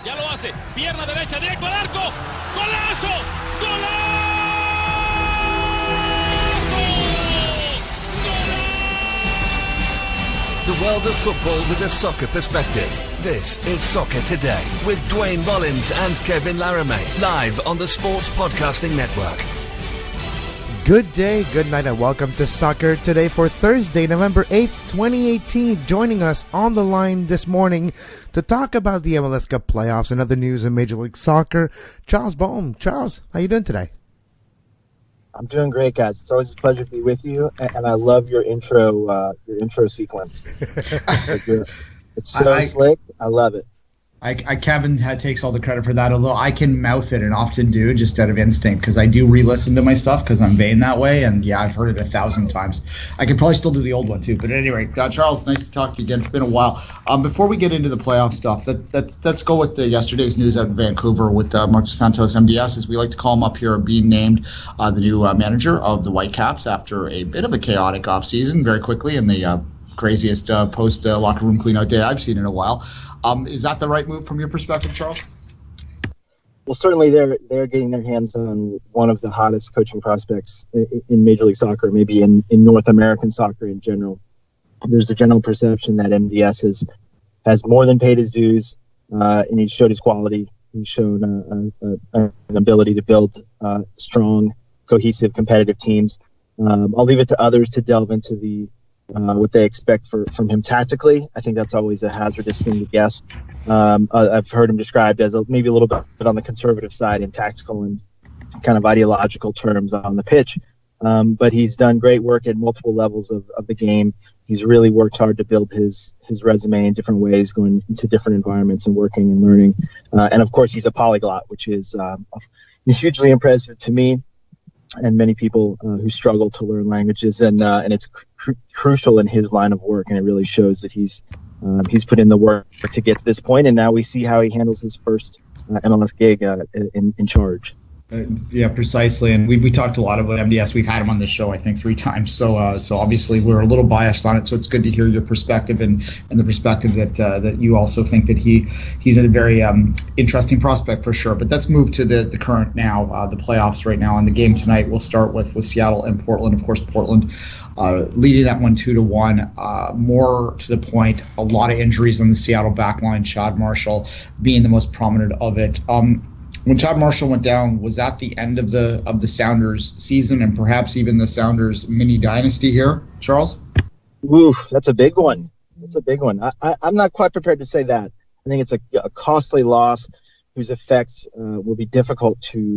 Ya lo hace. Pierna derecha, directo al arco. ¡Golazo! ¡Golazo! The world of football with a soccer perspective. This is Soccer Today with Dwayne Rollins and Kevin Laramie, live on the Sports Podcasting Network. Good day, good night, and welcome to Soccer Today for Thursday, November 8th, 2018. Joining us on the line this morning to talk about the MLS Cup playoffs and other news in Major League Soccer, Charles Boehm. Charles, how you doing today? I'm doing great, guys. It's always a pleasure to be with you, and I love your intro sequence. It's so slick. I love it. Kevin takes all the credit for that, although I can mouth it and often do just out of instinct because I do re-listen to my stuff because I'm vain that way. And yeah, I've heard it 1,000 times. I could probably still do the old one too. But anyway, Charles, nice to talk to you again. It's been a while. Before we get into the playoff stuff, let's go with yesterday's news out of Vancouver with Marcos Santos, MDS, as we like to call him up here, being named the new manager of the Whitecaps after a bit of a chaotic offseason very quickly in the craziest post locker room cleanout day I've seen in a while. Is that the right move from your perspective, Charles? Well, certainly they're getting their hands on one of the hottest coaching prospects in Major League Soccer, maybe in North American soccer in general. There's a general perception that MDS has more than paid his dues, and he's showed his quality. He's shown an ability to build strong, cohesive, competitive teams. I'll leave it to others to delve into what they expect from him tactically. I think that's always a hazardous thing to guess. I've heard him described as maybe a little bit on the conservative side in tactical and kind of ideological terms on the pitch. But he's done great work at multiple levels of the game. He's really worked hard to build his resume in different ways, going into different environments and working and learning. And of course, he's a polyglot, which is hugely impressive to me and many people who struggle to learn languages, and it's crucial in his line of work, and it really shows that he's put in the work to get to this point, and now we see how he handles his first MLS gig in charge. Yeah, precisely. And we talked a lot about MDS. We've had him on the show, I think, 3 times. So obviously we're a little biased on it. So it's good to hear your perspective and the perspective that you also think that he's a very interesting prospect for sure. But let's move to the current now, the playoffs right now. And the game tonight, we'll start with Seattle and Portland. Of course, Portland leading that one 2-1. More to the point, a lot of injuries on the Seattle backline. Chad Marshall being the most prominent of it. When Chad Marshall went down, was that the end of the Sounders season and perhaps even the Sounders mini dynasty here, Charles? Oof, that's a big one. I'm not quite prepared to say that. I think it's a costly loss whose effects will be difficult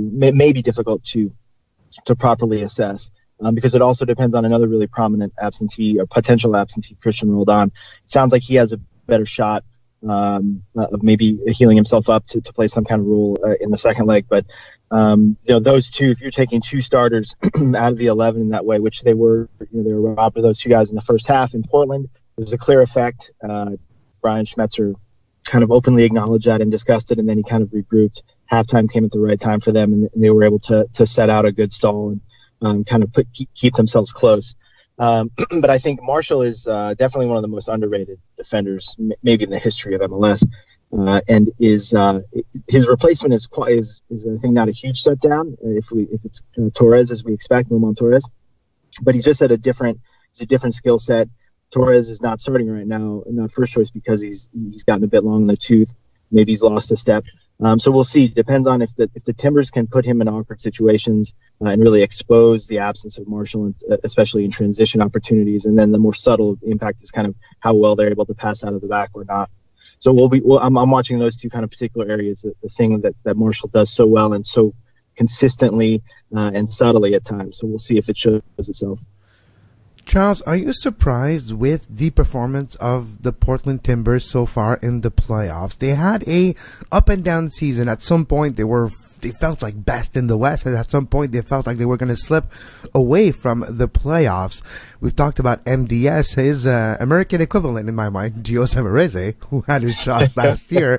to properly assess because it also depends on another really prominent absentee or potential absentee, Christian Roldan. It sounds like he has a better shot of maybe healing himself up to play some kind of role in the second leg. But, those two, if you're taking 2 starters out of the 11 in that way, which they were robbed of those 2 guys in the first half in Portland, there's a clear effect. Brian Schmetzer kind of openly acknowledged that and discussed it, and then he kind of regrouped. Halftime came at the right time for them, and they were able to set out a good stall and kind of keep themselves close. But I think Marshall is definitely one of the most underrated defenders, maybe in the history of MLS, and his replacement is I think not a huge step down if it's Torres as we expect, Roman Torres, but he's just at a different skill set. Torres is not starting right now, not first choice because he's gotten a bit long in the tooth. Maybe he's lost a step. So we'll see. Depends on if the Timbers can put him in awkward situations and really expose the absence of Marshall, especially in transition opportunities. And then the more subtle impact is kind of how well they're able to pass out of the back or not. So I'm watching those 2 kind of particular areas, the thing that Marshall does so well and so consistently and subtly at times. So we'll see if it shows itself. Charles, are you surprised with the performance of the Portland Timbers so far in the playoffs? They had a up and down season. At some point, they felt like best in the West, and at some point, they felt like they were going to slip away from the playoffs. We've talked about MDS, his American equivalent in my mind, Gio Savarese, who had his shot last year.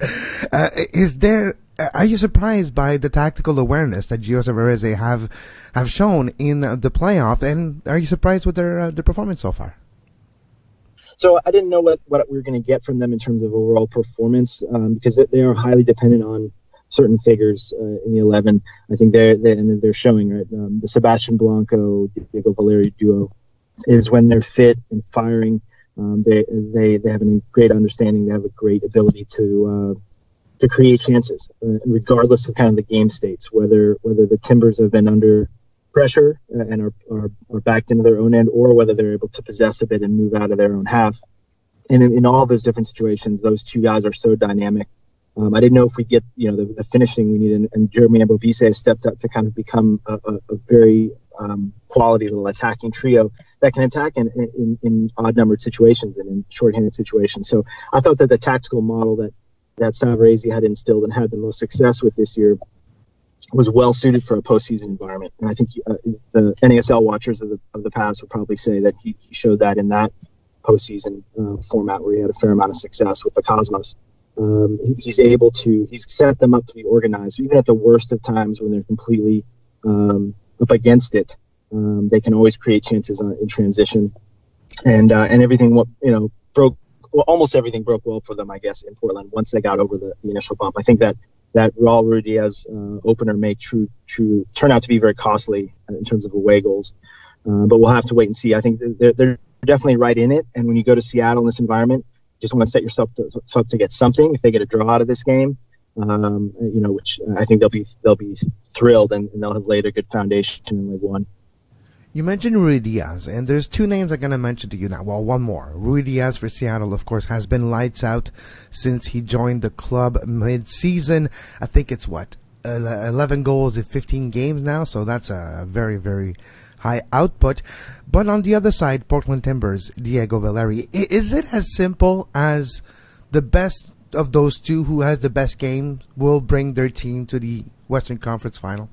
Are you surprised by the tactical awareness that Gio Savarese have shown in the playoff, and are you surprised with their performance so far? So I didn't know what we were going to get from them in terms of overall performance, because they are highly dependent on certain figures in the 11. I think they're showing, right, the Sebastian Blanco, Diego Valeri duo is when they're fit and firing. They have a great understanding. They have a great ability to create chances, regardless of kind of the game states, whether the Timbers have been under pressure and are backed into their own end, or whether they're able to possess a bit and move out of their own half. And in all those different situations, those two guys are so dynamic. I didn't know if we get the finishing we needed, and Jeremy Ambovise has stepped up to kind of become a very quality little attacking trio that can attack in odd-numbered situations and in short-handed situations. So I thought that the tactical model that Savarese had instilled and had the most success with this year was well suited for a postseason environment. And I think the NASL watchers of the past would probably say that he showed that in that postseason format where he had a fair amount of success with the Cosmos. He's set them up to be organized. Even at the worst of times when they're completely up against it, they can always create chances in transition. And everything, broke. Well, almost everything broke well for them, I guess, in Portland once they got over the initial bump. I think that Raul Ruidiaz opener may turn out to be very costly in terms of away goals. But we'll have to wait and see. I think they're definitely right in it. And when you go to Seattle in this environment, you just want to set yourself up to get something. If they get a draw out of this game, which I think they'll be thrilled, and they'll have laid a good foundation in League One. You mentioned Ruidiaz, and there's two names I'm going to mention to you now. Well, one more. Ruidiaz for Seattle, of course, has been lights out since he joined the club mid-season. I think it's, 11 goals in 15 games now, so that's a very, very high output. But on the other side, Portland Timbers, Diego Valeri, is it as simple as the best of those two who has the best game will bring their team to the Western Conference Final?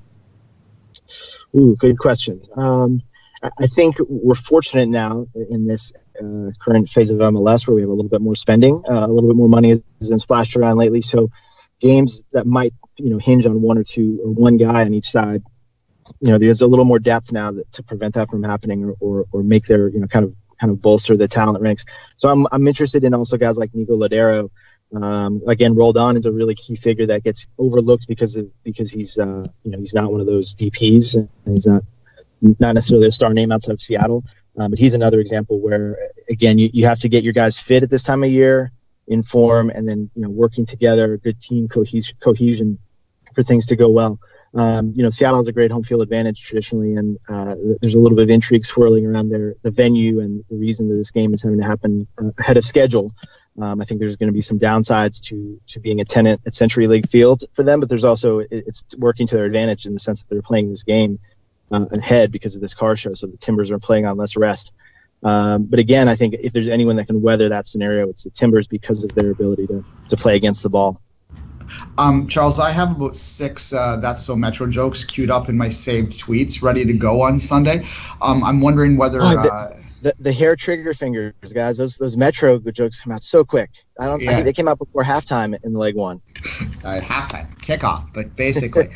Ooh, good question. I think we're fortunate now in this current phase of MLS where we have a little bit more spending, a little bit more money has been splashed around lately. So games that might, hinge on one or two or one guy on each side, there's a little more depth now to prevent that from happening or make their, kind of bolster the talent ranks. So I'm interested in also guys like Nico Lodeiro. Again, Roldan is a really key figure that gets overlooked because he's not one of those DPs, and he's not necessarily a star name outside of Seattle. But he's another example where, again, you have to get your guys fit at this time of year, in form, and then working together, good team cohesion for things to go well. Seattle has a great home field advantage traditionally, and there's a little bit of intrigue swirling around the venue and the reason that this game is having to happen ahead of schedule. I think there's going to be some downsides to being a tenant at Century League Field for them, but there's also it's working to their advantage in the sense that they're playing this game ahead because of this car show, so the Timbers are playing on less rest. But again, I think if there's anyone that can weather that scenario, it's the Timbers because of their ability to play against the ball. Charles, I have about 6 That's So Metro jokes queued up in my saved tweets ready to go on Sunday. I'm wondering whether... The hair trigger fingers, guys. Those Metro jokes come out so quick. I think they came out before halftime in Leg One. Halftime, kickoff, but basically.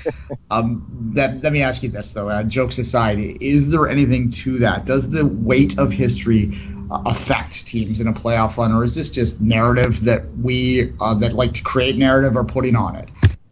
Let me ask you this, though. Jokes aside, is there anything to that? Does the weight of history affect teams in a playoff run, or is this just narrative that we that like to create narrative are putting on it?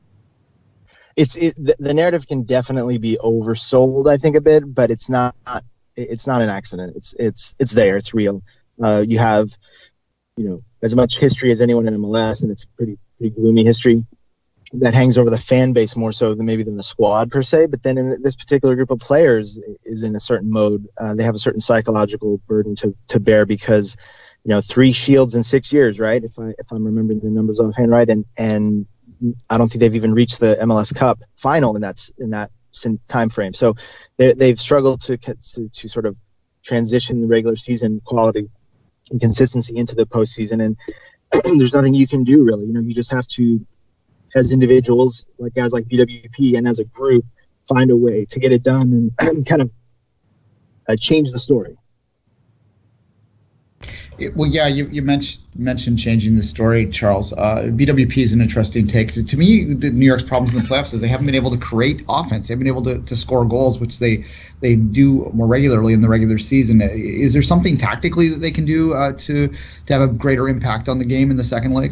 The narrative can definitely be oversold, I think, a bit, but it's not. It's not an accident. It's there. It's real. You have, as much history as anyone in MLS, and it's pretty gloomy history that hangs over the fan base more so than the squad per se. But then in this particular group of players is in a certain mode. They have a certain psychological burden to bear because, 3 Shields in 6 years, right? If I'm remembering the numbers offhand right, and I don't think they've even reached the MLS Cup final in that time frame. So they've struggled to sort of transition the regular season quality and consistency into the postseason, and there's nothing you can do really. You just have to, as individuals, like guys like BWP, and as a group, find a way to get it done and kind of change the story. You mentioned changing the story, Charles. BWP is an interesting take. To me, the New York's problems in the playoffs is they haven't been able to create offense. They haven't been able to score goals, which they do more regularly in the regular season. Is there something tactically that they can do to have a greater impact on the game in the second leg?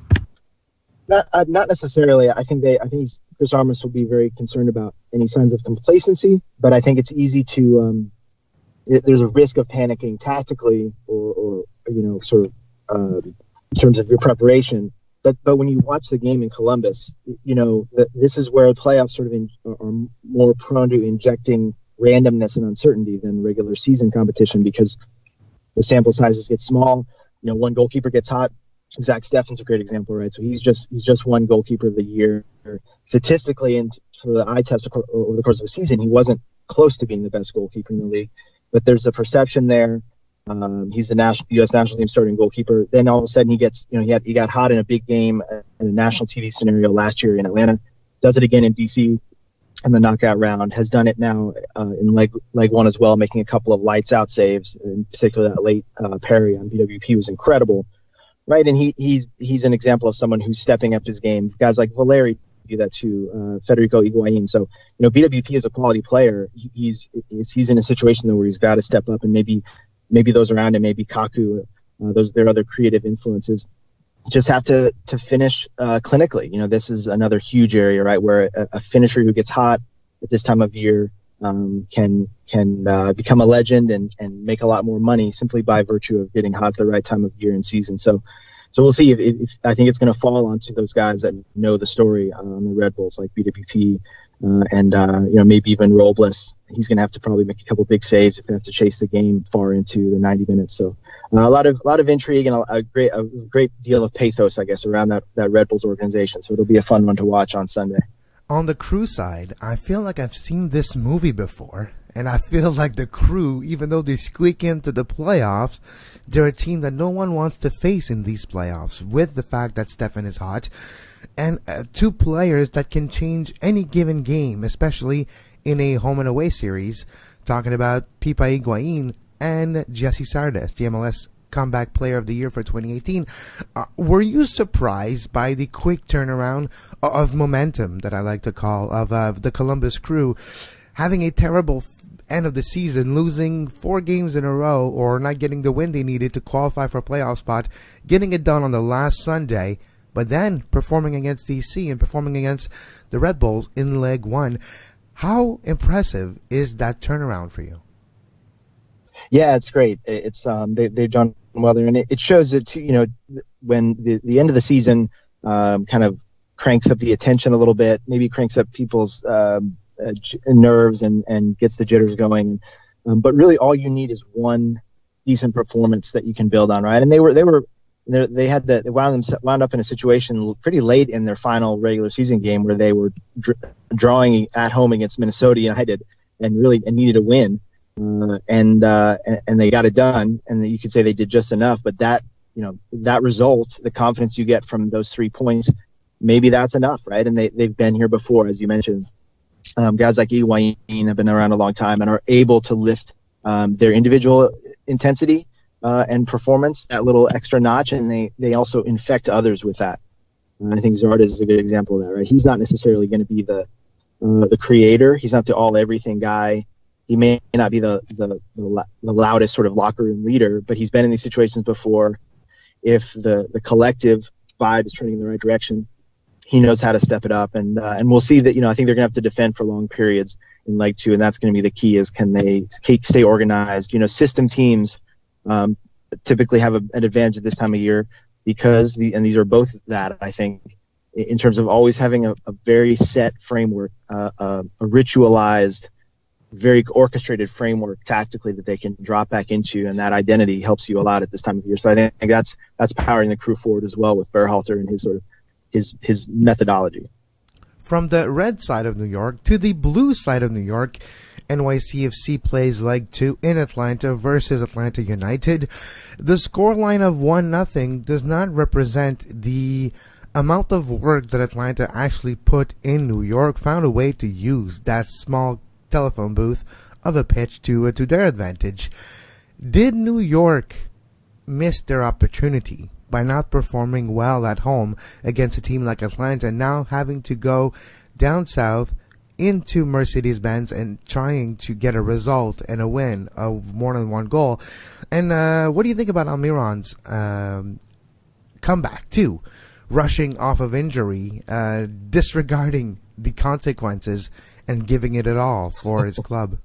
Not necessarily. I think Chris Armas will be very concerned about any signs of complacency, but I think it's easy to. There's a risk of panicking tactically or sort of in terms of your preparation. But when you watch the game in Columbus, this is where the playoffs sort of are more prone to injecting randomness and uncertainty than regular season competition because the sample sizes get small. One goalkeeper gets hot. Zach Steffen's a great example, right? So he's just one goalkeeper of the year. Statistically, and for the eye test over the course of a season, he wasn't close to being the best goalkeeper in the league. But there's a perception there. He's the U.S. national team starting goalkeeper. Then all of a sudden he gets, he got hot in a big game in a national TV scenario last year in Atlanta. Does it again in D.C. in the knockout round. Has done it now in leg one as well, making a couple of lights out saves. In particular, that late parry on BWP was incredible, right? And he's an example of someone who's stepping up his game. Guys like Valeri do that too, Federico Higuain. So BWP is a quality player. He's in a situation though where he's got to step up, and maybe those around him, maybe Kaku, there are other creative influences, just have to finish clinically. This is another huge area, right, where a finisher who gets hot at this time of year can become a legend and make a lot more money simply by virtue of getting hot at the right time of year and season. So we'll see if I think it's going to fall onto those guys that know the story on the Red Bulls, like BWP and maybe even Robles. He's going to have to probably make a couple big saves if they have to chase the game far into the 90 minutes. So a lot of intrigue and a great deal of pathos, I guess, around that Red Bulls organization. So it'll be a fun one to watch on Sunday. On the Crew side, I feel like I've seen this movie before. And I feel like the Crew, even though they squeak into the playoffs, they're a team that no one wants to face in these playoffs, with the fact that Steffen is hot. And two players that can change any given game, especially in a home and away series. Talking about Pipa Higuain and Jesse Sardes, the MLS Comeback Player of the Year for 2018. Were you surprised by the quick turnaround of momentum, that I like to call, of the Columbus Crew, having a terrible end of the season, losing 4 games in a row or not getting the win they needed to qualify for a playoff spot, getting it done on the last Sunday, but then performing against DC and performing against the Red Bulls in leg 1? How impressive is that turnaround for you? Yeah, it's great. It's they've done well there, and it shows that too, when the end of the season kind of cranks up the attention a little bit, maybe cranks up people's nerves and gets the jitters going. But really, all you need is one decent performance that you can build on, right? And they wound up in a situation pretty late in their final regular season game where they were drawing at home against Minnesota United and needed a win, and they got it done. And you could say they did just enough, but that result, the confidence you get from those 3 points, maybe that's enough, right? And they've been here before, as you mentioned. Guys like Higuain have been around a long time and are able to lift their individual intensity and performance that little extra notch, and they also infect others with that. I think Zardes is a good example of that, right? He's not necessarily going to be the creator. He's not the all-everything guy. He may not be the loudest sort of locker room leader, but he's been in these situations before. If the collective vibe is turning in the right direction, he knows how to step it up, and we'll see that. I think they're going to have to defend for long periods in leg 2, and that's going to be the key: is can they stay organized? System teams typically have an advantage at this time of year because and these are both that, I think, in terms of always having a very set framework, a ritualized, very orchestrated framework tactically that they can drop back into, and that identity helps you a lot at this time of year. So I think that's powering the Crew forward as well with Berhalter and his sort of his methodology. From the red side of New York to the blue side of New York, NYCFC plays leg 2 in Atlanta versus Atlanta United. The scoreline of 1-0 does not represent the amount of work that Atlanta actually put in New York, found a way to use that small telephone booth of a pitch to their advantage. Did New York missed their opportunity by not performing well at home against a team like Atlanta, and now having to go down south into Mercedes-Benz and trying to get a result and a win of more than one goal. And what do you think about Almiron's comeback too, rushing off of injury, disregarding the consequences and giving it all for his club?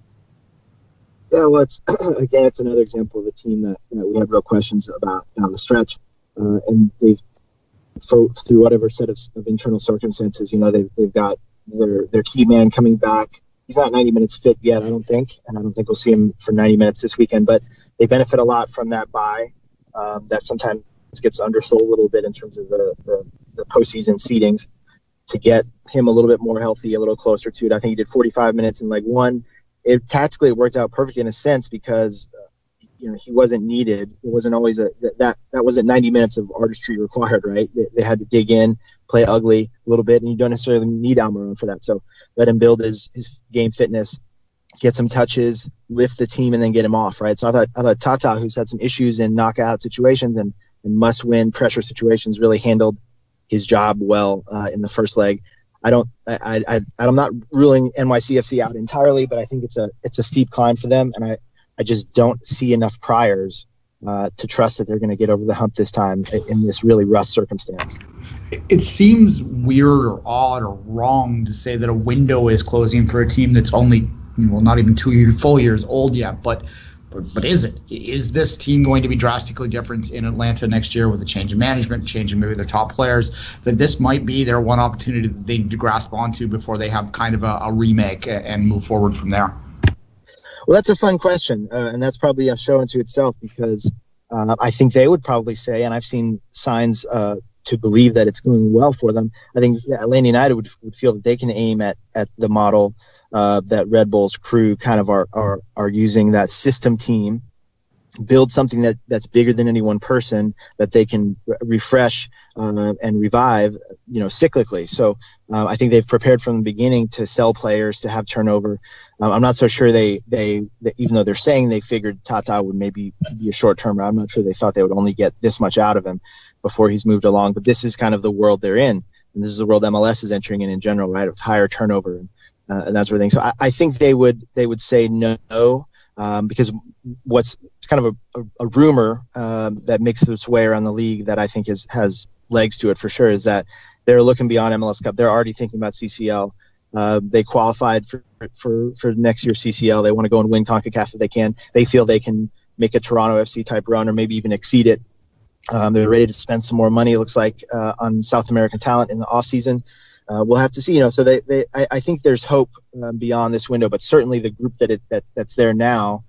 Yeah, well, it's another example of a team that we have real questions about down the stretch, and they've through whatever set of internal circumstances, they've got their key man coming back. He's not 90 minutes fit yet, I don't think, and I don't think we'll see him for 90 minutes this weekend. But they benefit a lot from that bye. That sometimes gets undersold a little bit in terms of the postseason seedings. To get him a little bit more healthy, a little closer to it, I think he did 45 minutes in leg one. Tactically it worked out perfect in a sense because he wasn't needed. It wasn't always that wasn't 90 minutes of artistry required, right? They had to dig in, play ugly a little bit, and you don't necessarily need Almiron for that. So let him build his game fitness, get some touches, lift the team, and then get him off, right? So I thought Tata, who's had some issues in knockout situations and must-win pressure situations, really handled his job well in the first leg. I'm not ruling NYCFC out entirely, but I think it's a steep climb for them, and I just don't see enough priors to trust that they're going to get over the hump this time in this really rough circumstance. It seems weird or odd or wrong to say that a window is closing for a team that's only, not even 2 full years old yet, but is it? Is this team going to be drastically different in Atlanta next year with a change in management, change in maybe their top players, that this might be their one opportunity that they need to grasp onto before they have kind of a remake and move forward from there? Well, that's a fun question, and that's probably a show unto itself because I think they would probably say, and I've seen signs to believe that it's going well for them. I think Atlanta United would feel that they can aim at the model that Red Bull's crew kind of are using, that system team, build something that's bigger than any one person that they can refresh and revive, cyclically. So I think they've prepared from the beginning to sell players, to have turnover. I'm not so sure they even though they're saying they figured Tata would maybe be a short term, I'm not sure they thought they would only get this much out of him before he's moved along. But this is kind of the world they're in, and this is the world MLS is entering in general, right? Of higher turnover and that sort of thing. So I think they would say no. Because what's kind of a rumor that makes its way around the league that I think has legs to it for sure is that they're looking beyond MLS Cup. They're already thinking about CCL. They qualified for next year's CCL. They want to go and win CONCACAF if they can. They feel they can make a Toronto FC type run or maybe even exceed it. They're ready to spend some more money, it looks like, on South American talent in the offseason. We'll have to see, so I think there's hope beyond this window, but certainly the group that's there now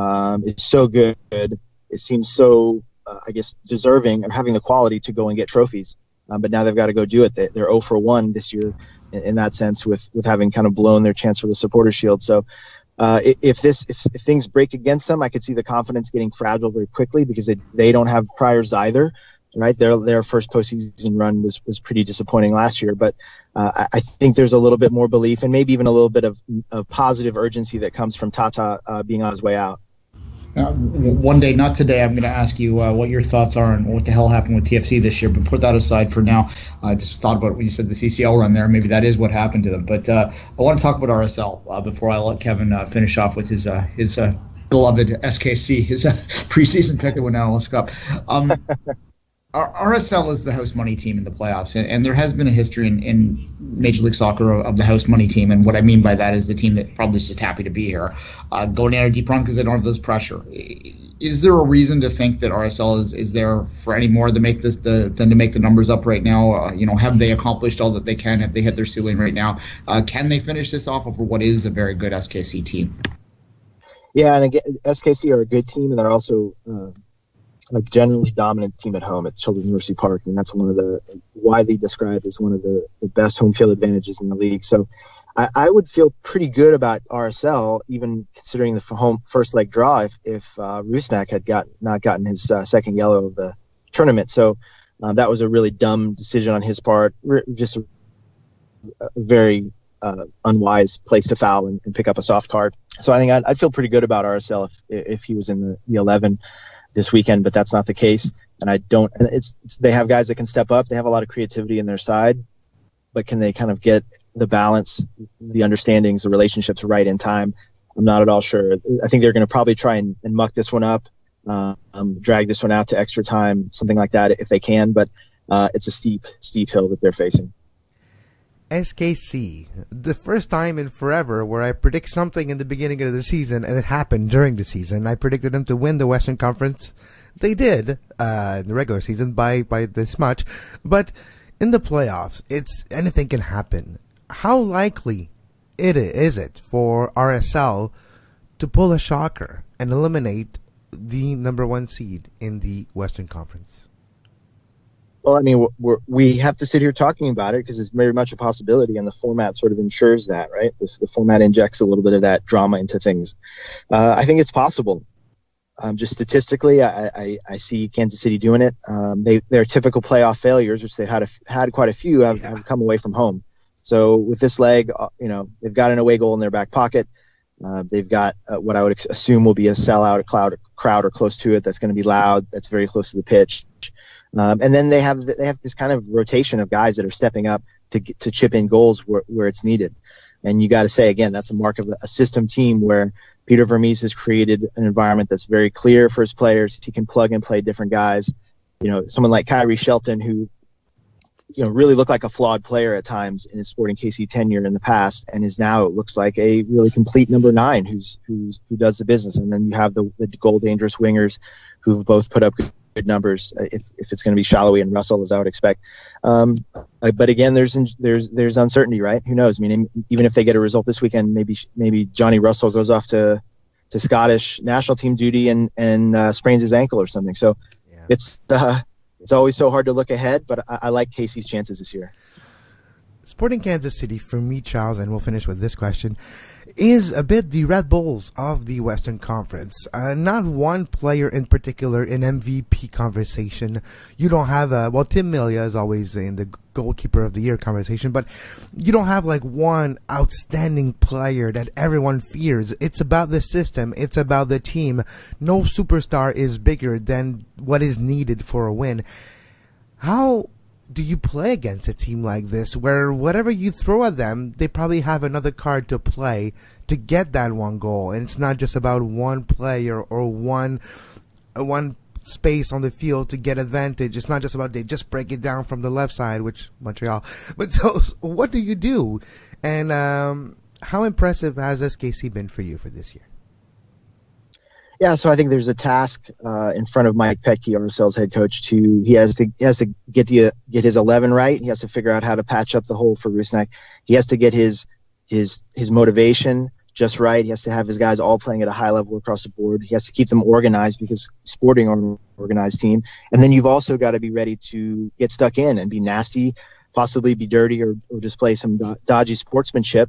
is so good. It seems so, deserving of having the quality to go and get trophies. But now they've got to go do it. They're 0 for 1 this year in that sense with having kind of blown their chance for the Supporters Shield. So if things break against them, I could see the confidence getting fragile very quickly because they don't have priors either. Right, their first postseason run was pretty disappointing last year, but I think there's a little bit more belief and maybe even a little bit of positive urgency that comes from Tata being on his way out. One day, not today, I'm going to ask you what your thoughts are on what the hell happened with TFC this year, but put that aside for now. I just thought about when you said the CCL run there, maybe that is what happened to them. But I want to talk about RSL before I let Kevin finish off with his beloved SKC, his preseason pick that went out MLS Cup. RSL is the house money team in the playoffs, and there has been a history in Major League Soccer of the house money team, and what I mean by that is the team that probably is just happy to be here. Going down a deep run because they don't have this pressure. Is there a reason to think that RSL is there for any more than to make the numbers up right now? Have they accomplished all that they can? Have they hit their ceiling right now? Can they finish this off over what is a very good SKC team? Yeah, and again, SKC are a good team, and they're also a generally dominant team at home at Children's Mercy Park, and that's one of the widely described as one of the best home field advantages in the league. So I would feel pretty good about RSL, even considering the home first leg draw if Rusnak had not gotten his second yellow of the tournament. So that was a really dumb decision on his part, just a very unwise place to foul and pick up a soft card. So I think I'd feel pretty good about RSL if he was in the 11. this weekend, but that's not the case. And they have guys that can step up. They have a lot of creativity in their side, but can they kind of get the balance, the understandings, the relationships right in time? I'm not at all sure. I think they're going to probably try and muck this one up, drag this one out to extra time, something like that if they can. But it's a steep hill that they're facing. SKC, the first time in forever where I predict something in the beginning of the season and it happened during the season. I predicted them to win the Western Conference. They did in the regular season by this much. But in the playoffs, anything can happen. How likely is it for RSL to pull a shocker and eliminate the number 1 seed in the Western Conference? Well, I mean, we have to sit here talking about it because it's very much a possibility, and the format sort of ensures that, right? The format injects a little bit of that drama into things. I think it's possible. Just statistically, I see Kansas City doing it. Their typical playoff failures, which they had quite a few, have come away from home. So with this leg, they've got an away goal in their back pocket. They've got what I would assume will be a sellout, a crowd or close to it that's going to be loud, that's very close to the pitch. And then they have this kind of rotation of guys that are stepping up to chip in goals where it's needed. And you got to say, again, that's a mark of a system team where Peter Vermes has created an environment that's very clear for his players. He can plug and play different guys. Someone like Kyrie Shelton, who really looked like a flawed player at times in his Sporting KC tenure in the past, and is now, it looks like, a really complete number 9 who does the business. And then you have the goal dangerous wingers who've both put up good numbers, if it's going to be Shallowy and Russell, as I would expect. But again, there's uncertainty, right? Who knows? I mean, even if they get a result this weekend, maybe Johnny Russell goes off to Scottish national team duty and sprains his ankle or something. So yeah. It's always so hard to look ahead, but I like KC's chances this year. Sporting Kansas City, for me, Charles, and we'll finish with this question, is a bit the Red Bulls of the Western Conference. Not one player in particular in MVP conversation. You don't have Tim Melia is always in the goalkeeper of the year conversation, but you don't have like one outstanding player that everyone fears. It's about the system. It's about the team. No superstar is bigger than what is needed for a win. How do you play against a team like this where whatever you throw at them, they probably have another card to play to get that one goal? And it's not just about one player or one space on the field to get advantage. It's not just about they just break it down from the left side, which Montreal. But so what do you do? And how impressive has SKC been for you for this year? Yeah, so I think there's a task in front of Mike Petke, RSL's head coach. He has to get his 11 right. He has to figure out how to patch up the hole for Rusnak. He has to get his motivation just right. He has to have his guys all playing at a high level across the board. He has to keep them organized because Sporting are an organized team. And then you've also got to be ready to get stuck in and be nasty, possibly be dirty or display some dodgy sportsmanship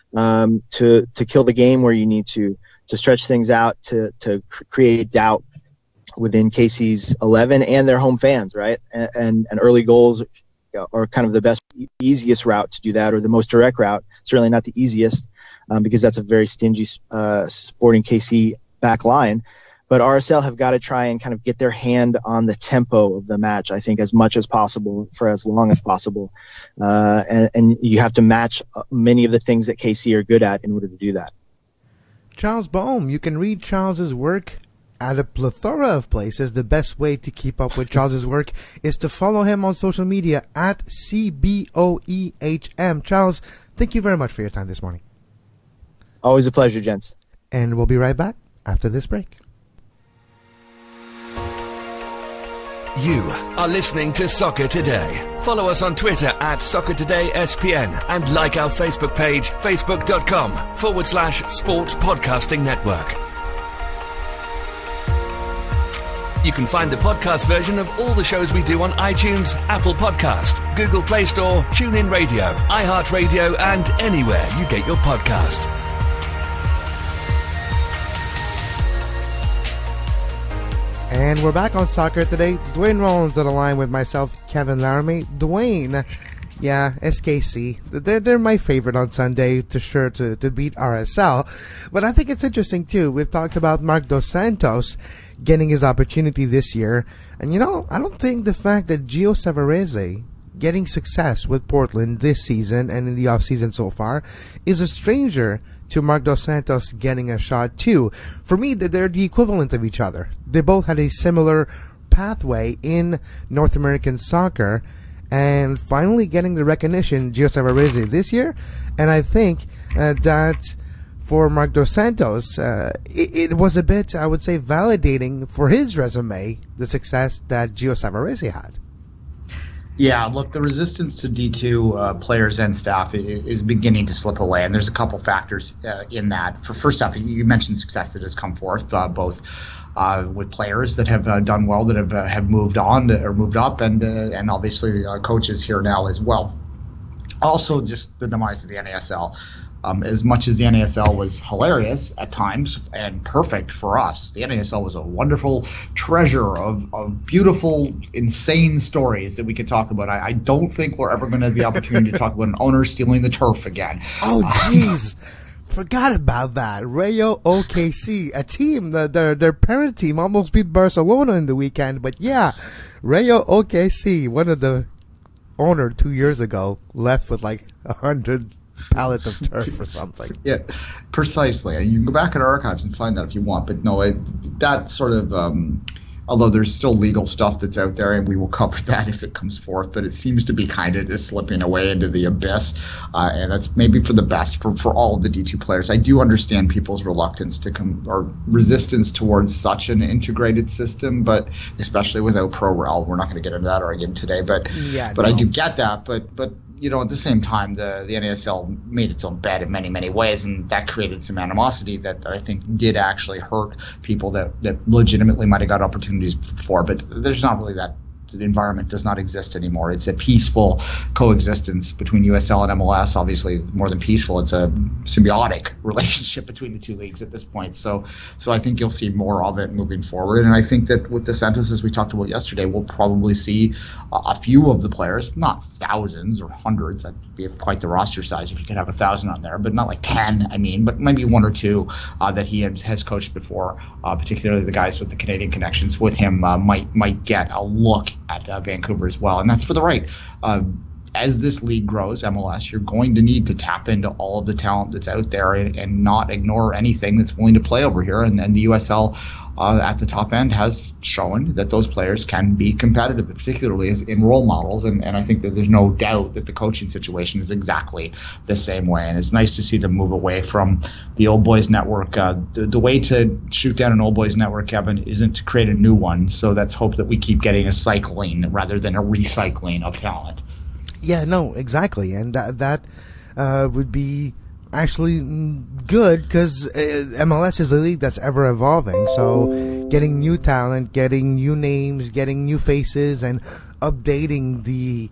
to kill the game where you need to stretch things out, to create doubt within KC's 11 and their home fans, right? And early goals are kind of the best, easiest route to do that, or the most direct route. Certainly not the easiest, because that's a very stingy Sporting KC back line. But RSL have got to try and kind of get their hand on the tempo of the match, I think, as much as possible for as long as possible. And you have to match many of the things that KC are good at in order to do that. Charles Boehm, you can read Charles's work at a plethora of places. The best way to keep up with Charles's work is to follow him on social media at CBOEHM. Charles, thank you very much for your time this morning. Always a pleasure, gents. And we'll be right back after this break. You are listening to Soccer Today. Follow us on Twitter at SoccerTodaySPN and like our Facebook page, facebook.com/Sports Podcasting Network. You can find the podcast version of all the shows we do on iTunes, Apple Podcast, Google Play Store, TuneIn Radio, iHeartRadio, and anywhere you get your podcast. And we're back on Soccer Today. Dwayne Rollins on the line with myself, Kevin Laramie. Dwayne, Yeah, SKC. They're my favorite on Sunday to beat RSL. But I think it's interesting too. We've talked about Marc Dos Santos getting his opportunity this year. And I don't think the fact that Gio Savarese getting success with Portland this season and in the offseason so far is a stranger to Marc Dos Santos getting a shot too. For me, they're the equivalent of each other. They both had a similar pathway in North American soccer, and finally getting the recognition, Gio Savarese this year. And I think that for Marc Dos Santos, it was a bit, I would say, validating for his resume, the success that Gio Savarese had. Yeah, look, the resistance to D2 players and staff is beginning to slip away, and there's a couple factors in that. For first off, you mentioned success that has come forth, both with players that have done well, that have moved on or moved up, and obviously coaches here now as well. Also, just the demise of the NASL. As much as the NASL was hilarious at times and perfect for us, the NASL was a wonderful treasure of beautiful, insane stories that we could talk about. I don't think we're ever going to have the opportunity to talk about an owner stealing the turf again. Oh, jeez. Forgot about that. Rayo OKC, a team, their parent team almost beat Barcelona in the weekend. But yeah, Rayo OKC, one of the owner 2 years ago, left with like 100 pallet of turf or something. Yeah, precisely. You can go back in our archives and find that if you want. But no, that sort of, although there's still legal stuff that's out there, and we will cover that if it comes forth, but it seems to be kind of just slipping away into the abyss. And that's maybe for the best for all of the D2 players. I do understand people's reluctance to or resistance towards such an integrated system, but especially without ProRel. We're not going to get into that argument today, but I do get that. But at the same time, the NASL made its own bed in many, many ways, and that created some animosity that I think did actually hurt people that legitimately might have got opportunities before. But there's not really that. The environment does not exist anymore. It's a peaceful coexistence between USL and MLS. Obviously, more than peaceful, it's a symbiotic relationship between the two leagues at this point. So I think you'll see more of it moving forward. And I think that with Dos Santos, as we talked about yesterday, we'll probably see a few of the players, not thousands or hundreds. That'd be quite the roster size if you could have 1,000 on there, but not like 10. But maybe one or two that he has coached before, particularly the guys with the Canadian connections with him, might get a look at Vancouver as well, and that's for the right. As this league grows, MLS, you're going to need to tap into all of the talent that's out there and not ignore anything that's willing to play over here. And the USL at the top end has shown that those players can be competitive, particularly in role models. And I think that there's no doubt that the coaching situation is exactly the same way. And it's nice to see them move away from the Old Boys Network. The way to shoot down an Old Boys Network, Kevin, isn't to create a new one. So let's hope that we keep getting a cycling rather than a recycling of talent. Yeah, no, exactly. And that would be actually good because MLS is a league that's ever evolving. So getting new talent, getting new names, getting new faces, and updating the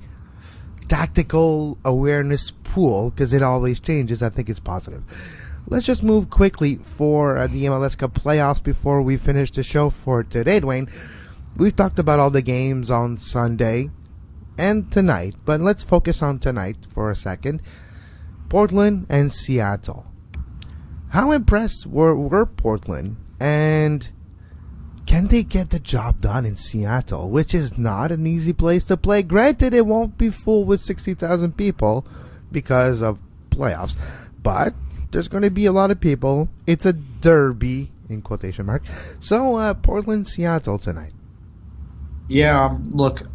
tactical awareness pool, because it always changes, I think it's positive. Let's just move quickly for the MLS Cup playoffs before we finish the show for today, Dwayne. We've talked about all the games on Sunday and tonight, but let's focus on tonight for a second. Portland and Seattle. How impressed were Portland, and can they get the job done in Seattle, which is not an easy place to play? Granted, it won't be full with 60,000 people because of playoffs, but there's going to be a lot of people. It's a derby, in quotation mark. So, Portland, Seattle tonight. Yeah, look,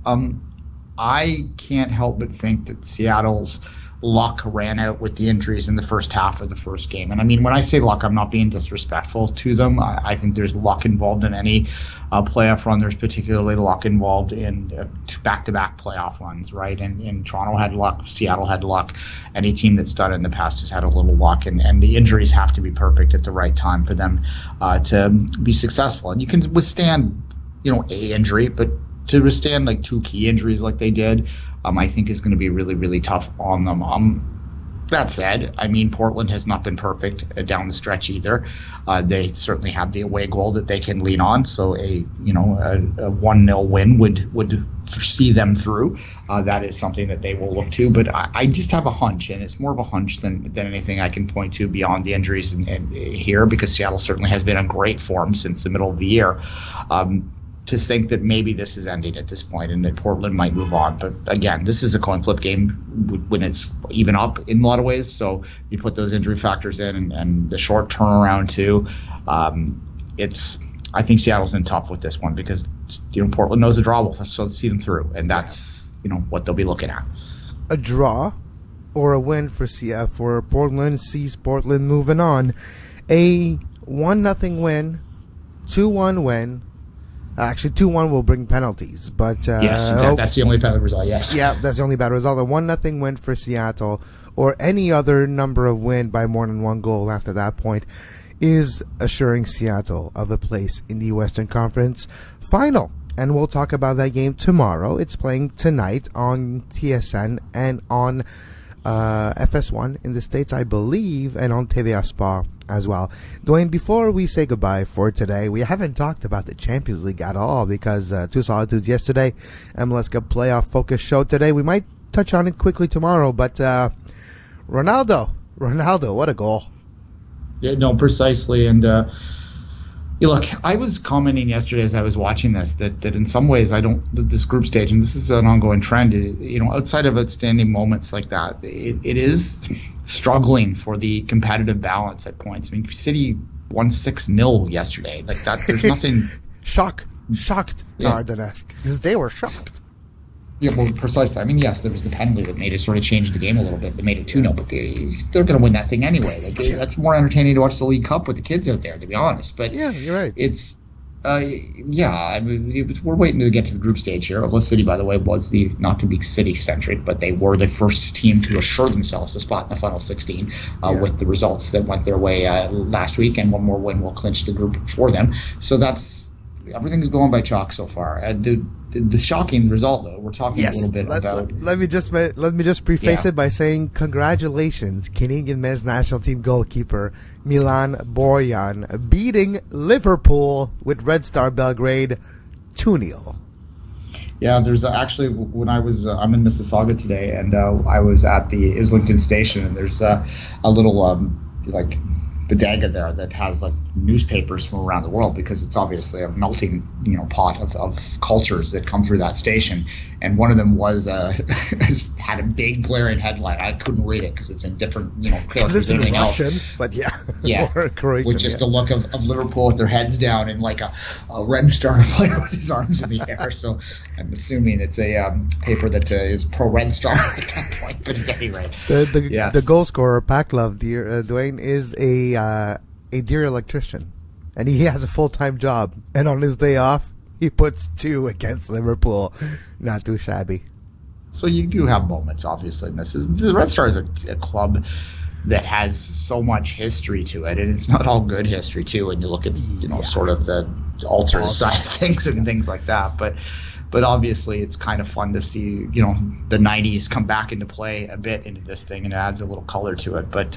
I can't help but think that Seattle's luck ran out with the injuries in the first half of the first game. And when I say luck, I'm not being disrespectful to them. I think there's luck involved in any playoff run. There's particularly luck involved in back-to-back playoff runs, right? And Toronto had luck, Seattle had luck. Any team that's done it in the past has had a little luck. And the injuries have to be perfect at the right time for them to be successful. And you can withstand, a injury, but to withstand like two key injuries like they did, I think is going to be really, really tough on them. That said, I mean, Portland has not been perfect down the stretch either. They certainly have the away goal that they can lean on. So a 1-0 win would see them through. That is something that they will look to. But I just have a hunch, and it's more of a hunch than anything I can point to beyond the injuries and here, because Seattle certainly has been in great form since the middle of the year. To think that maybe this is ending at this point and that Portland might move on. But again, this is a coin flip game when it's even up in a lot of ways. So you put those injury factors in and the short turnaround too. I think Seattle's in tough with this one because Portland knows the draw will see them through, and that's what they'll be looking at. A draw or a win for Portland sees Portland moving on. A 1-0 win, 2-1 win. Actually, 2-1 will bring penalties, but yes, exactly. That's the only bad result. Yes, yeah, that's the only bad result. A 1-0 win for Seattle, or any other number of win by more than one goal after that point, is assuring Seattle of a place in the Western Conference Final. And we'll talk about that game tomorrow. It's playing tonight on TSN and on FS1 in the States, I believe, and on TVA Sport as well. Dwayne, before we say goodbye for today, we haven't talked about the Champions League at all because Two Solitudes yesterday, MLS Cup playoff focus show today. We might touch on it quickly tomorrow, but Ronaldo, what a goal. Yeah, no, precisely. And look, I was commenting yesterday as I was watching this that in some ways this group stage, and this is an ongoing trend, outside of outstanding moments like that, it is struggling for the competitive balance at points. I mean, City won 6-0 yesterday. Like that, there's nothing. Shocked Ardennesque, because they were shocked. Yeah, well, precisely. I mean, yes, there was the penalty that made it sort of change the game a little bit, that made it 2-0, but they're going to win that thing anyway. Like, that's more entertaining to watch the League Cup with the kids out there, to be honest. But yeah, you're right. It's, I mean, we're waiting to get to the group stage here. Oakland City, by the way, was not to be city-centric, but they were the first team to assure themselves a spot in the final 16 with the results that went their way last week, and one more win will clinch the group for them. So everything's going by chalk so far. The shocking result, though, we're talking a little bit about. Let me just preface it by saying congratulations, Canadian men's national team goalkeeper Milan Borjan beating Liverpool with Red Star Belgrade 2-0. Yeah, there's actually, when I'm in Mississauga today, and I was at the Islington station, and there's a little bodega there that has newspapers from around the world, because it's obviously a melting pot of cultures that come through that station. And one of them had a big glaring headline. I couldn't read it because it's in different characters and everything Russian, else. But yeah, Croatian, with just a look of Liverpool with their heads down and like a Red Star player with his arms in the air. So I'm assuming it's a paper that is pro Red Star at that point. But at any rate, the goal scorer Paklov, Dwayne, is a dear electrician, and he has a full-time job, and on his day off he puts 2 against Liverpool. Not too shabby. So you do have moments, obviously, and the Red Star is a club that has so much history to it, and it's not all good history too when you look at sort of the alternate side of things and things like that. But obviously, it's kind of fun to see, the 90s come back into play a bit into this thing, and it adds a little color to it. But,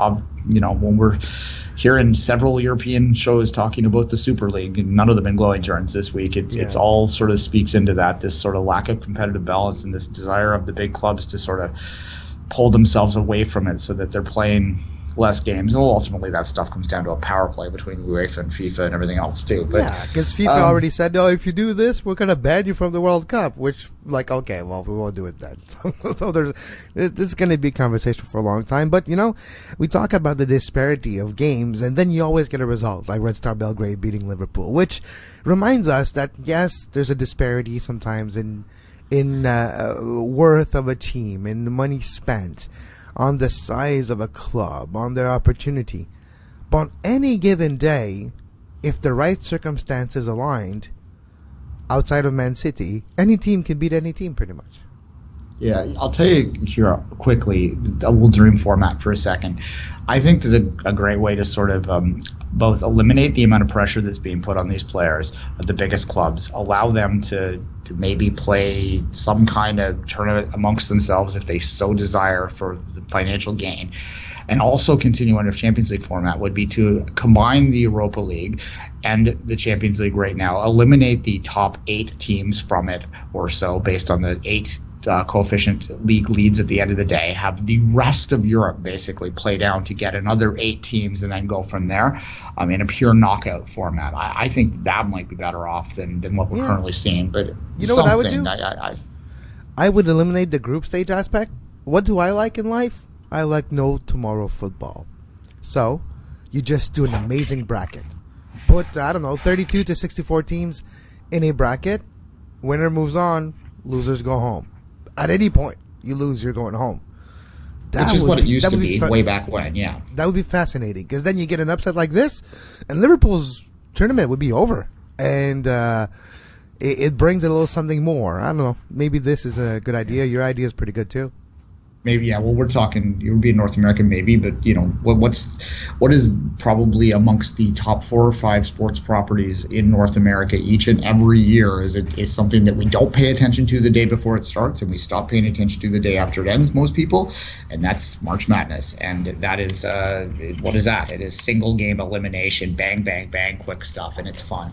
when we're hearing several European shows talking about the Super League, and none of them in glowing terms this week, it's all sort of speaks into that, this sort of lack of competitive balance and this desire of the big clubs to sort of pull themselves away from it so that they're playing less games. And ultimately that stuff comes down to a power play between UEFA and FIFA and everything else too. But because FIFA already said, no, if you do this, we're going to ban you from the World Cup, which, okay, well, we won't do it then. So this is going to be a conversation for a long time. But, we talk about the disparity of games, and then you always get a result, like Red Star Belgrade beating Liverpool, which reminds us that, yes, there's a disparity sometimes in worth of a team, in the money spent, on the size of a club, on their opportunity. But on any given day, if the right circumstances aligned, outside of Man City, any team can beat any team pretty much. Yeah, I'll tell you here quickly, the double dream format for a second. I think that a great way to sort of both eliminate the amount of pressure that's being put on these players of the biggest clubs, allow them to maybe play some kind of tournament amongst themselves if they so desire for the financial gain, and also continue under Champions League format would be to combine the Europa League and the Champions League right now, eliminate the top 8 teams from it or so based on the 8 coefficient league leads at the end of the day, have the rest of Europe basically play down to get another 8 teams and then go from there in a pure knockout format. I think that might be better off than what we're currently seeing. But you know what I would do? I would eliminate the group stage aspect. What do I like in life? I like no tomorrow football. So you just do an amazing bracket. Put, 32 to 64 teams in a bracket. Winner moves on, losers go home. At any point you lose, you're going home. Which is what it used to be way back when, yeah. That would be fascinating, because then you get an upset like this, and Liverpool's tournament would be over. And it brings a little something more. I don't know. Maybe this is a good idea. Your idea is pretty good, too. Maybe, yeah. Well, we're talking, it would be in North America maybe, but, what is probably amongst the top 4 or 5 sports properties in North America each and every year is something that we don't pay attention to the day before it starts, and we stop paying attention to the day after it ends, most people, and that's March Madness. And that is, what is that? It is single game elimination, bang, bang, bang, quick stuff, and it's fun.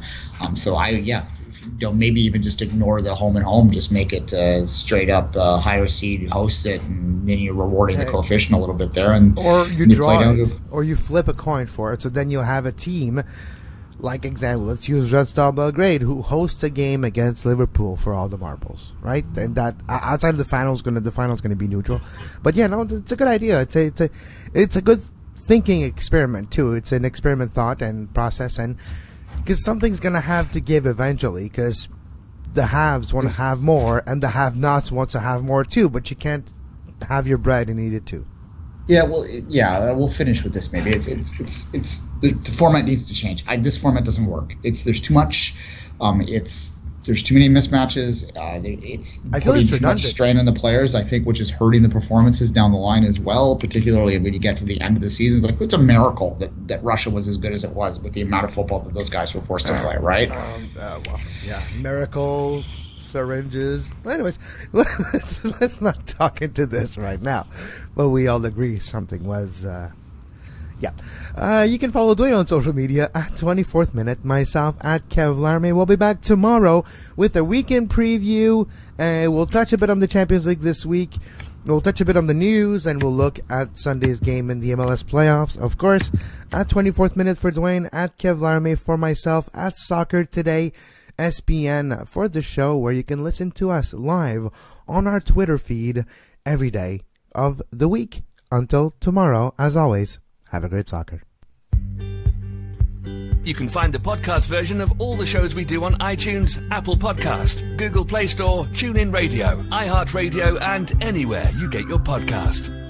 Maybe even just ignore the home and home, just make it straight up higher seed hosts it, and then you're rewarding the coefficient a little bit there, or you draw it, or you flip a coin for it, so then you'll have a team, like example, let's use Red Star Belgrade, who hosts a game against Liverpool for all the marbles, right? And that outside of the finals going to be neutral, but yeah, no, it's a good idea. It's a good thinking experiment too. It's an experiment thought and process, and because something's going to have to give eventually, because the haves want to have more, and the have-nots want to have more too, but you can't have your bread and eat it too. Yeah, well, we'll finish with this maybe. It's the format needs to change. This format doesn't work. There's too much. There's too many mismatches. It's putting too much strain on the players, I think, which is hurting the performances down the line as well, particularly when you get to the end of the season. Like, it's a miracle that Russia was as good as it was with the amount of football that those guys were forced to play, right? Miracle, syringes. Anyways, let's not talk into this right now. But we all agree something was... you can follow Dwayne on social media at 24th Minute, myself at Kev Larme. We'll be back tomorrow with a weekend preview. We'll touch a bit on the Champions League this week. We'll touch a bit on the news, and we'll look at Sunday's game in the MLS playoffs. Of course, at 24th Minute for Dwayne, at Kev Larme for myself, at Soccer Today SPN for the show, where you can listen to us live on our Twitter feed every day of the week. Until tomorrow, as always, have a great soccer. You can find the podcast version of all the shows we do on iTunes, Apple Podcast, Google Play Store, TuneIn Radio, iHeartRadio, and anywhere you get your podcast.